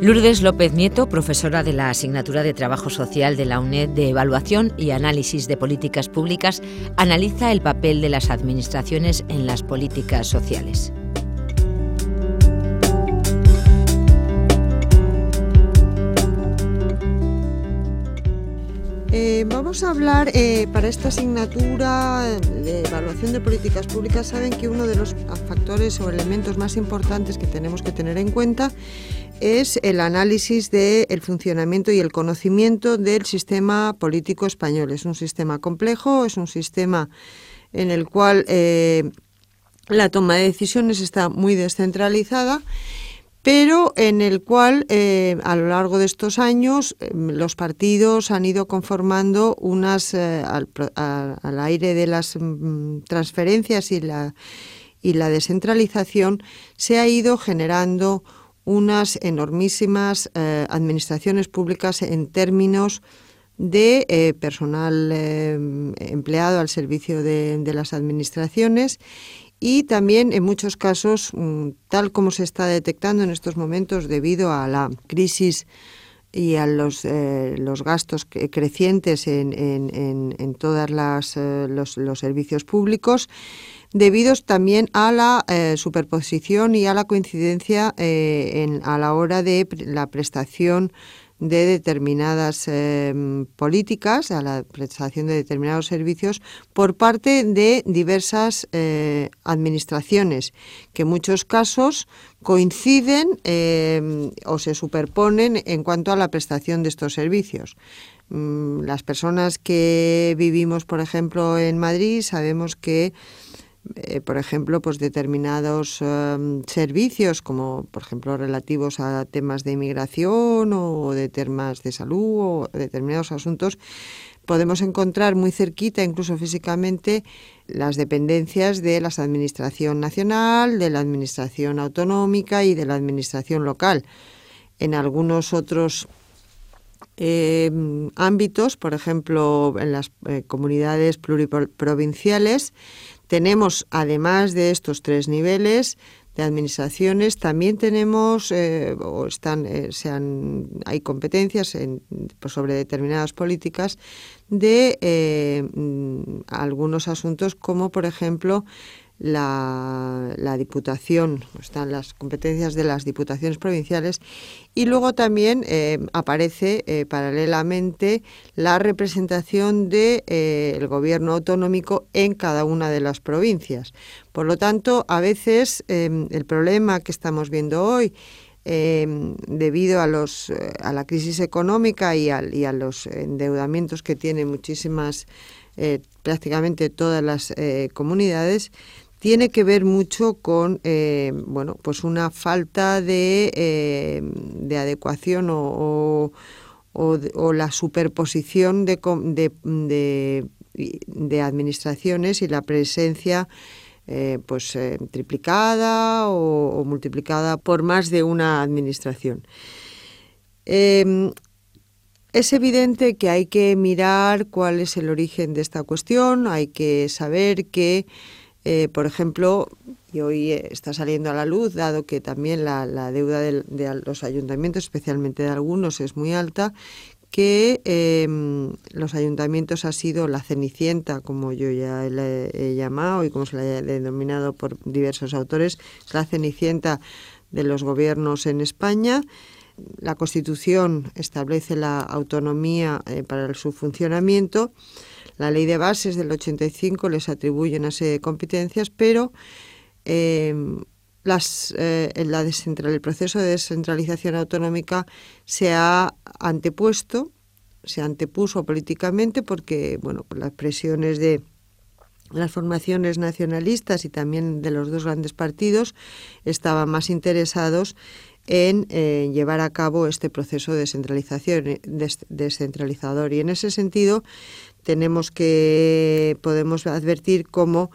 Lourdes López Nieto, profesora de la Asignatura de Trabajo Social de la UNED de Evaluación y Análisis de Políticas Públicas, analiza el papel de las administraciones en las políticas sociales. Vamos a hablar para esta asignatura de evaluación de políticas públicas. Saben que uno de los factores o elementos más importantes que tenemos que tener en cuenta es el análisis del funcionamiento y el conocimiento del sistema político español. Es un sistema complejo, es un sistema en el cual la toma de decisiones está muy descentralizada, pero en el cual a lo largo de estos años los partidos han ido conformando unas, al aire de las transferencias y la descentralización, se ha ido generando unas enormísimas administraciones públicas en términos de personal empleado al servicio de las administraciones. Y también en muchos casos, tal como se está detectando en estos momentos debido a la crisis y a los gastos crecientes en todos los servicios públicos, debidos también a la superposición y a la coincidencia a la hora de la prestación de determinadas políticas, a la prestación de determinados servicios por parte de diversas administraciones, que en muchos casos coinciden o se superponen en cuanto a la prestación de estos servicios. Las personas que vivimos, por ejemplo, en Madrid, sabemos que por ejemplo, pues determinados servicios, como por ejemplo relativos a temas de inmigración o de temas de salud o determinados asuntos, podemos encontrar muy cerquita, incluso físicamente, las dependencias de la administración nacional, de la administración autonómica y de la administración local. En algunos otros ámbitos, por ejemplo, en las comunidades pluriprovinciales, tenemos, además de estos tres niveles de administraciones, también tenemos hay competencias sobre determinadas políticas de algunos asuntos, como por ejemplo la Diputación, están las competencias de las diputaciones provinciales, y luego también aparece paralelamente la representación del gobierno autonómico en cada una de las provincias. Por lo tanto, a veces el problema que estamos viendo hoy, debido a la crisis económica y a los endeudamientos que tienen muchísimas, prácticamente todas las comunidades, tiene que ver mucho con pues una falta de adecuación o la superposición de administraciones y la presencia triplicada o multiplicada por más de una administración. Es evidente que hay que mirar cuál es el origen de esta cuestión. Hay que saber que por ejemplo, y hoy está saliendo a la luz, dado que también la deuda de los ayuntamientos, especialmente de algunos, es muy alta, que los ayuntamientos ha sido la cenicienta, como yo ya le he llamado y como se le ha denominado por diversos autores, es la cenicienta de los gobiernos en España. La Constitución establece la autonomía para su funcionamiento. La Ley de Bases del 85 les atribuye una serie de competencias, pero el proceso de descentralización autonómica se antepuso políticamente porque, por las presiones de las formaciones nacionalistas y también de los dos grandes partidos, estaban más interesados en llevar a cabo este proceso de descentralizador. Y en ese sentido podemos advertir cómo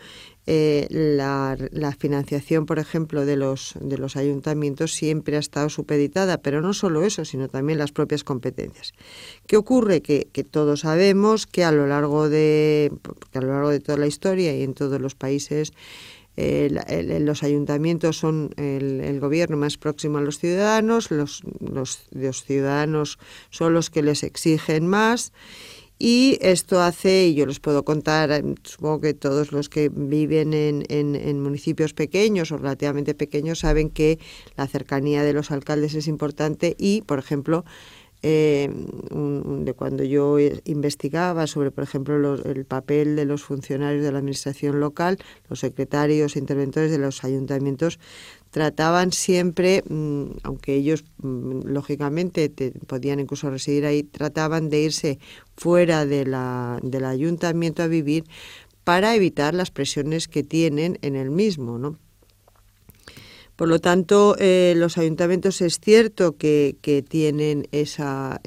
la financiación, por ejemplo, de los ayuntamientos siempre ha estado supeditada, pero no solo eso, sino también las propias competencias. ¿Qué ocurre? Que todos sabemos que a lo largo de toda la historia y en todos los países los ayuntamientos son el gobierno más próximo a los ciudadanos, los ciudadanos son los que les exigen más. Y esto hace, y yo les puedo contar, supongo que todos los que viven en municipios pequeños o relativamente pequeños saben que la cercanía de los alcaldes es importante y, por ejemplo, de cuando yo investigaba sobre, por ejemplo, el papel de los funcionarios de la administración local, los secretarios e interventores de los ayuntamientos trataban siempre, aunque ellos lógicamente podían incluso residir ahí, trataban de irse fuera del ayuntamiento a vivir para evitar las presiones que tienen en el mismo, ¿no? Por lo tanto, los ayuntamientos es cierto que tienen esas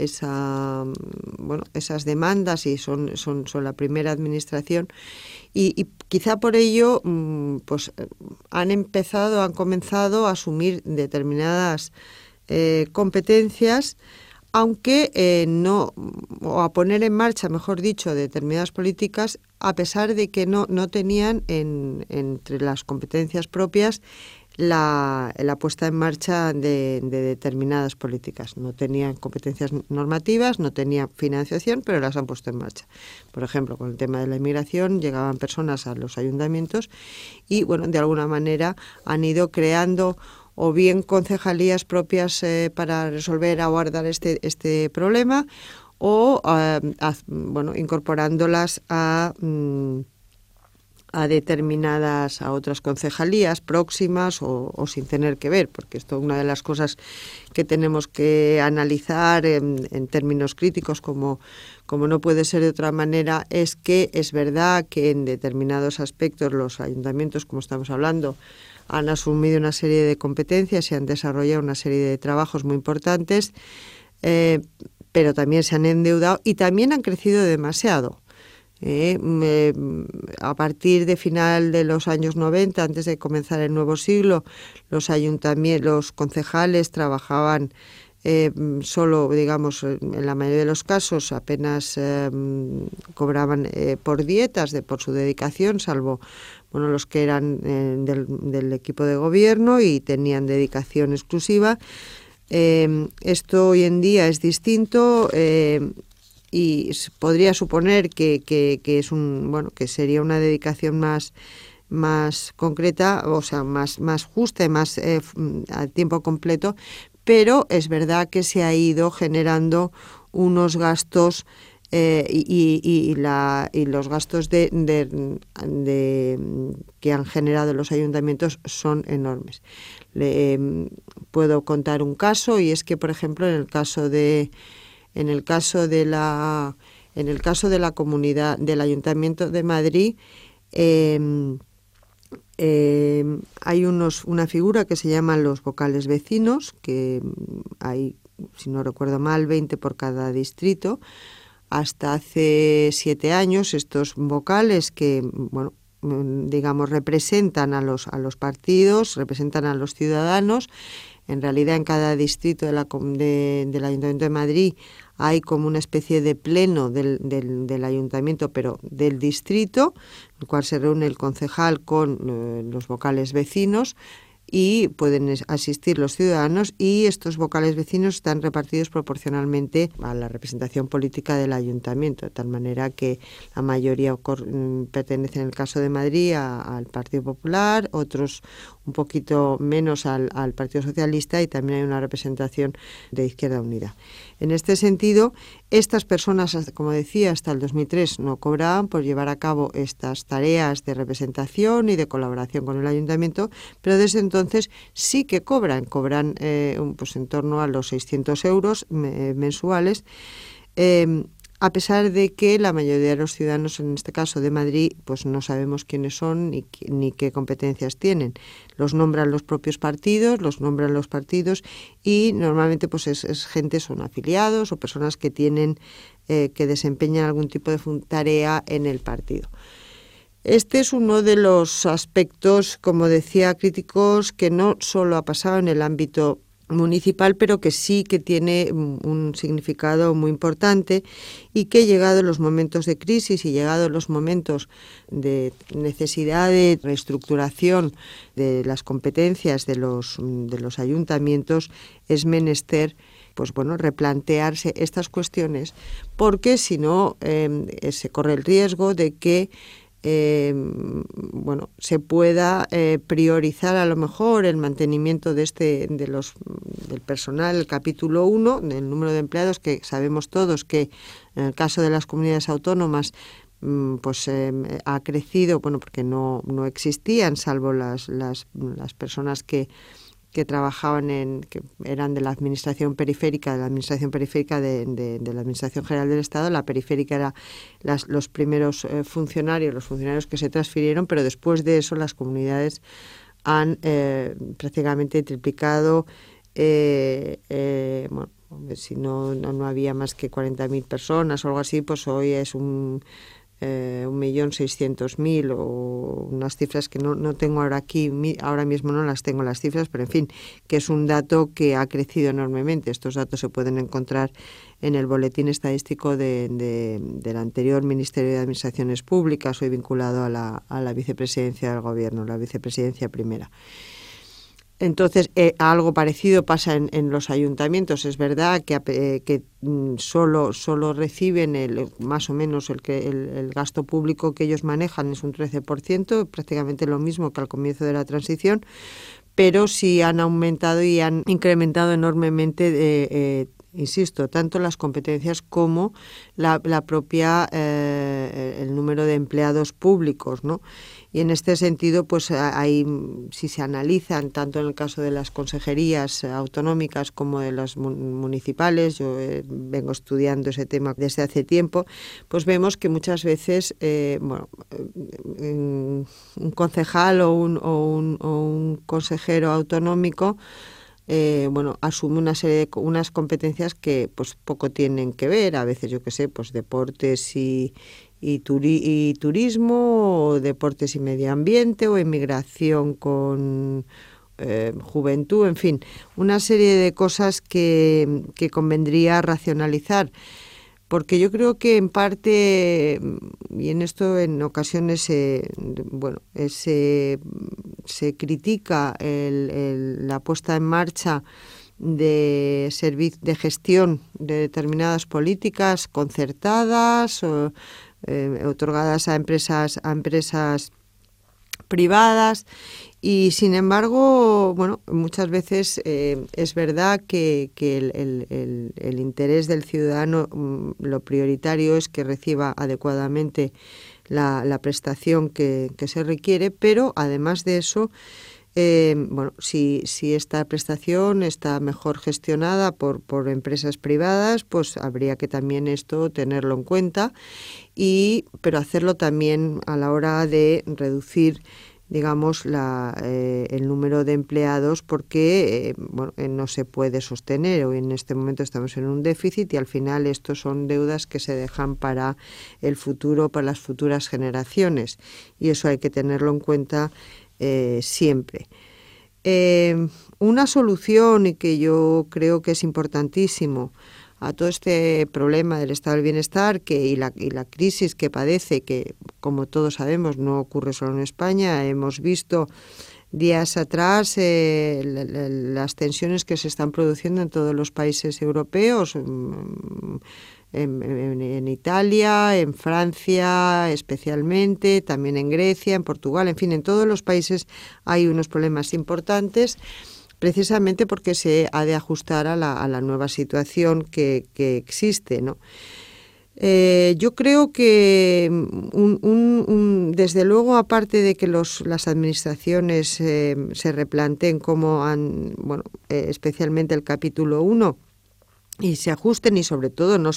demandas y son la primera administración y quizá por ello pues han comenzado a asumir determinadas competencias, aunque o a poner en marcha, mejor dicho, determinadas políticas, a pesar de que no tenían entre las competencias propias la puesta en marcha de determinadas políticas. No tenían competencias normativas, no tenían financiación, pero las han puesto en marcha. Por ejemplo, con el tema de la inmigración, llegaban personas a los ayuntamientos y, bueno, de alguna manera han ido creando o bien concejalías propias para resolver o abordar este problema o incorporándolas a otras concejalías próximas o sin tener que ver, porque esto es una de las cosas que tenemos que analizar en términos críticos, como no puede ser de otra manera, es que es verdad que en determinados aspectos los ayuntamientos, como estamos hablando, han asumido una serie de competencias y han desarrollado una serie de trabajos muy importantes, pero también se han endeudado y también han crecido demasiado. A partir de final de los años 90, antes de comenzar el nuevo siglo, los concejales trabajaban solo, digamos, en la mayoría de los casos apenas cobraban por dietas por su dedicación, salvo los que eran del equipo de gobierno y tenían dedicación exclusiva. Esto hoy en día es distinto. Y podría suponer que que sería una dedicación más concreta, o sea, más justa y más a tiempo completo, pero es verdad que se ha ido generando unos gastos y los gastos que han generado los ayuntamientos son enormes. Puedo contar un caso, y es que, por ejemplo, en el caso de la comunidad del Ayuntamiento de Madrid, hay una figura que se llaman los vocales vecinos, que hay, si no recuerdo mal, 20 por cada distrito. Hasta hace 7 años estos vocales que, digamos, representan a los partidos, representan a los ciudadanos. En realidad, en cada distrito del Ayuntamiento de Madrid hay como una especie de pleno del ayuntamiento, pero del distrito, en el cual se reúne el concejal con los vocales vecinos y pueden asistir los ciudadanos, y estos vocales vecinos están repartidos proporcionalmente a la representación política del ayuntamiento, de tal manera que la mayoría pertenecen, en el caso de Madrid, al Partido Popular, otros un poquito menos al Partido Socialista, y también hay una representación de Izquierda Unida. En este sentido, estas personas, como decía, hasta el 2003 no cobraban por llevar a cabo estas tareas de representación y de colaboración con el ayuntamiento, pero desde entonces sí que cobran en torno a los 600 euros mensuales, a pesar de que la mayoría de los ciudadanos, en este caso de Madrid, pues no sabemos quiénes son ni qué competencias tienen. Los nombran los propios partidos, y normalmente pues es gente, son afiliados o personas que que desempeñan algún tipo de tarea en el partido. Este es uno de los aspectos, como decía, críticos, que no solo ha pasado en el ámbito municipal, pero que sí que tiene un significado muy importante y que llegados los momentos de crisis y llegados los momentos de necesidad de reestructuración de las competencias de los ayuntamientos, es menester pues bueno, replantearse estas cuestiones, porque si no se corre el riesgo de que bueno, se pueda priorizar a lo mejor el mantenimiento del personal, el capítulo 1, del número de empleados, que sabemos todos que en el caso de las comunidades autónomas pues ha crecido, bueno, porque no existían, salvo las personas que trabajaban que eran de la administración periférica, de la Administración General del Estado. La periférica era los primeros funcionarios, los funcionarios que se transfirieron, pero después de eso las comunidades han prácticamente triplicado. Bueno, si no había más que 40.000 personas o algo así, pues hoy es 1.600.000 o unas cifras que no tengo ahora mismo no las tengo las cifras, pero en fin, que es un dato que ha crecido enormemente. Estos datos se pueden encontrar en el boletín estadístico del anterior Ministerio de Administraciones Públicas, hoy vinculado a la vicepresidencia del Gobierno, la vicepresidencia primera. Entonces, algo parecido pasa en los ayuntamientos. Es verdad que solo reciben más o menos el gasto público que ellos manejan es un 13%, prácticamente lo mismo que al comienzo de la transición, pero sí han aumentado y han incrementado enormemente, insisto, tanto las competencias como la propia el número de empleados públicos, ¿no? Y en este sentido, pues hay, si se analizan tanto en el caso de las consejerías autonómicas como de las municipales, yo vengo estudiando ese tema desde hace tiempo, pues vemos que muchas veces un concejal o un consejero autonómico asume unas competencias que pues poco tienen que ver, a veces yo qué sé, pues deportes y turismo, o deportes y medio ambiente, o inmigración con juventud, en fin, una serie de cosas que convendría racionalizar. Porque yo creo que en parte, y en esto en ocasiones se critica la puesta en marcha de gestión de determinadas políticas concertadas o otorgadas a empresas privadas. Y sin embargo, muchas veces es verdad que el interés del ciudadano, lo prioritario es que reciba adecuadamente la prestación que se requiere, pero además de eso, si esta prestación está mejor gestionada por empresas privadas, pues habría que también esto tenerlo en cuenta, pero hacerlo también a la hora de reducir, digamos, el número de empleados, porque no se puede sostener. Hoy en este momento estamos en un déficit y al final estos son deudas que se dejan para el futuro, para las futuras generaciones, y eso hay que tenerlo en cuenta siempre. Una solución, y que yo creo que es importantísimo, a todo este problema del estado del bienestar y la crisis que padece, que como todos sabemos no ocurre solo en España. Hemos visto días atrás las tensiones que se están produciendo en todos los países europeos, en Italia, en Francia especialmente, también en Grecia, en Portugal, en fin, en todos los países hay unos problemas importantes, precisamente porque se ha de ajustar a la nueva situación que existe, ¿no? Yo creo que desde luego, aparte de que las administraciones se replanteen cómo especialmente el capítulo 1, y se ajusten, y sobre todo en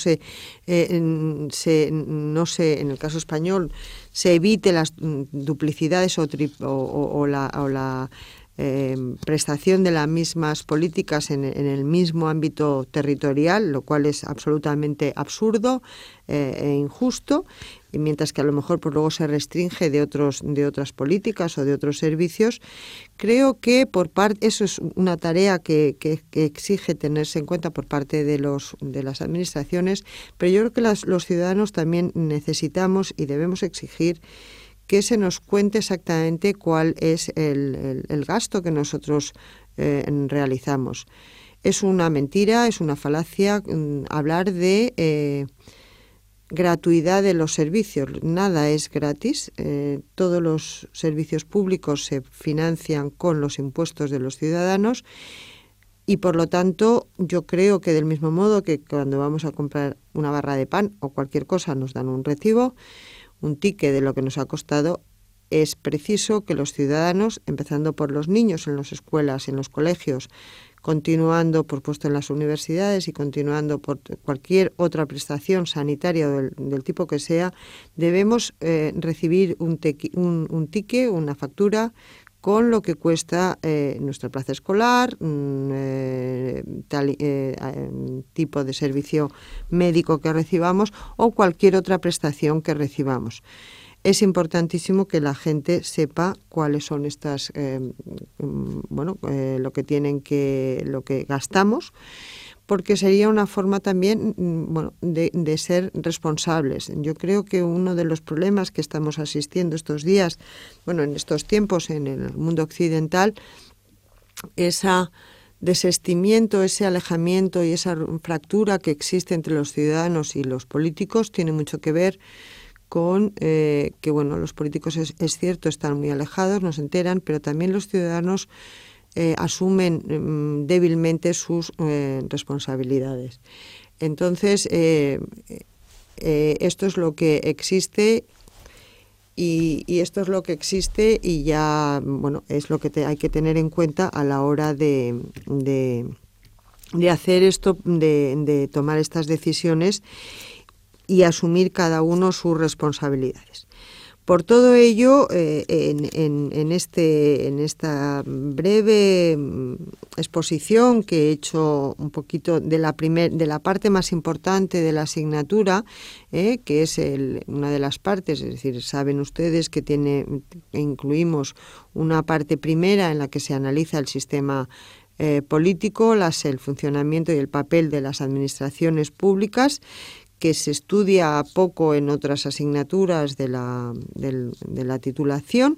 el caso español se evite las duplicidades o la prestación de las mismas políticas en el mismo ámbito territorial, lo cual es absolutamente absurdo e injusto. y mientras que a lo mejor pues luego se restringe de otras políticas o de otros servicios. Creo que eso es una tarea que exige tenerse en cuenta por parte de las administraciones, pero yo creo que los ciudadanos también necesitamos y debemos exigir que se nos cuente exactamente cuál es el gasto que nosotros realizamos. Es una mentira, es una falacia hablar de gratuidad de los servicios. Nada es gratis. Todos los servicios públicos se financian con los impuestos de los ciudadanos y, por lo tanto, yo creo que del mismo modo que cuando vamos a comprar una barra de pan o cualquier cosa nos dan un recibo, un ticket de lo que nos ha costado, es preciso que los ciudadanos, empezando por los niños en las escuelas, en los colegios, continuando, por supuesto, en las universidades y continuando por cualquier otra prestación sanitaria del tipo que sea, debemos recibir un ticket, una factura, con lo que cuesta nuestra plaza escolar, tipo de servicio médico que recibamos o cualquier otra prestación que recibamos. Es importantísimo que la gente sepa cuáles son estas, lo que gastamos, porque sería una forma también, de ser responsables. Yo creo que uno de los problemas que estamos asistiendo estos días, en estos tiempos en el mundo occidental, ese desistimiento, ese alejamiento y esa fractura que existe entre los ciudadanos y los políticos tiene mucho que ver con que los políticos es cierto, están muy alejados, no se enteran, pero también los ciudadanos asumen débilmente sus responsabilidades. Entonces, esto es lo que existe y esto es lo que existe y ya, es lo que hay que tener en cuenta a la hora de hacer esto, de tomar estas decisiones y asumir cada uno sus responsabilidades. Por todo ello, en esta breve exposición que he hecho un poquito de la parte más importante de la asignatura, que es una de las partes, es decir, saben ustedes que incluimos una parte primera en la que se analiza el sistema político, el funcionamiento y el papel de las administraciones públicas, que se estudia poco en otras asignaturas de la titulación.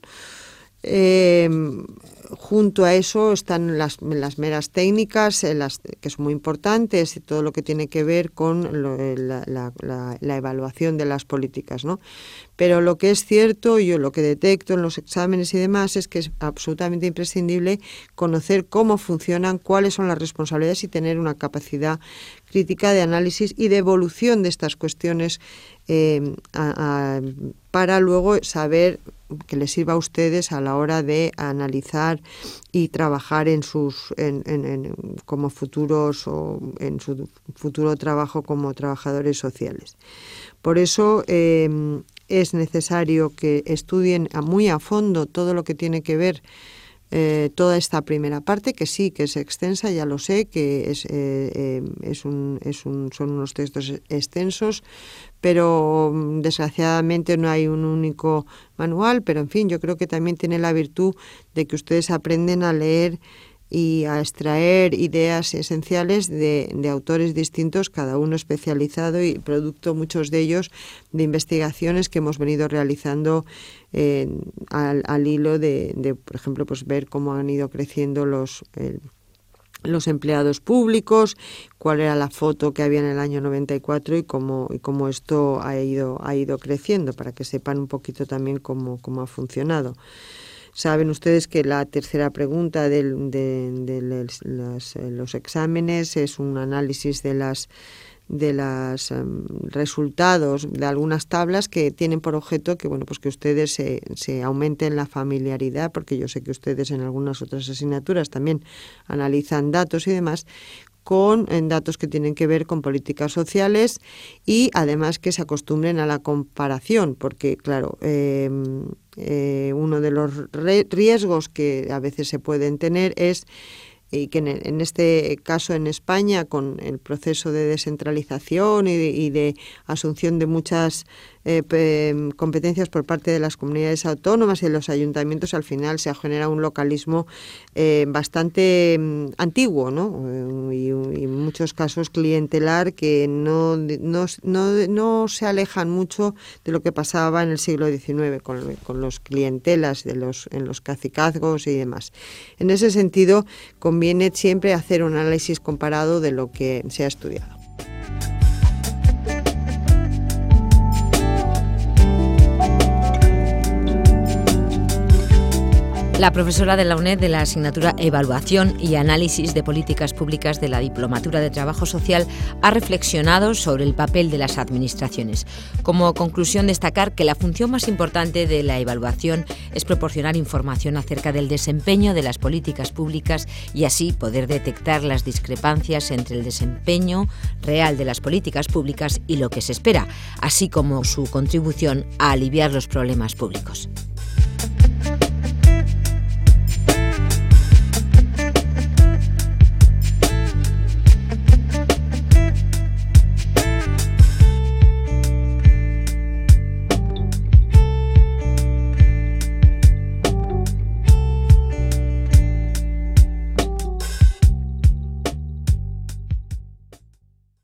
Junto a eso están las meras técnicas, que son muy importantes, y todo lo que tiene que ver con la evaluación de las políticas, ¿no? Pero lo que es cierto, yo lo que detecto en los exámenes y demás, es que es absolutamente imprescindible conocer cómo funcionan, cuáles son las responsabilidades y tener una capacidad crítica de análisis y de evolución de estas cuestiones para luego saber que les sirva a ustedes a la hora de analizar y trabajar como futuros o en su futuro trabajo como trabajadores sociales. Por eso es necesario que estudien muy a fondo todo lo que tiene que ver toda esta primera parte, que sí, que es extensa, ya lo sé, que son unos textos extensos, pero desgraciadamente no hay un único manual, pero en fin, yo creo que también tiene la virtud de que ustedes aprenden a leer y a extraer ideas esenciales de autores distintos, cada uno especializado y producto, muchos de ellos, de investigaciones que hemos venido realizando al hilo de, por ejemplo, pues ver cómo han ido creciendo los empleados públicos, cuál era la foto que había en el año 94 y cómo esto ha ido creciendo, para que sepan un poquito también cómo ha funcionado. Saben ustedes que la tercera pregunta de los exámenes es un análisis de los resultados de algunas tablas que tienen por objeto que que ustedes se aumenten la familiaridad, porque yo sé que ustedes en algunas otras asignaturas también analizan datos y demás, con datos que tienen que ver con políticas sociales y además que se acostumbren a la comparación, porque claro, uno de los riesgos que a veces se pueden tener es y que en este caso en España, con el proceso de descentralización y de asunción de muchas competencias por parte de las comunidades autónomas y de los ayuntamientos, al final se genera un localismo bastante antiguo, ¿no? Y en muchos casos clientelar, que no se alejan mucho de lo que pasaba en el siglo XIX con los clientelas en los cacicazgos y demás. En ese sentido, conviene siempre hacer un análisis comparado de lo que se ha estudiado. La profesora de la UNED de la asignatura Evaluación y Análisis de Políticas Públicas de la Diplomatura de Trabajo Social ha reflexionado sobre el papel de las administraciones. Como conclusión, destacar que la función más importante de la evaluación es proporcionar información acerca del desempeño de las políticas públicas y así poder detectar las discrepancias entre el desempeño real de las políticas públicas y lo que se espera, así como su contribución a aliviar los problemas públicos.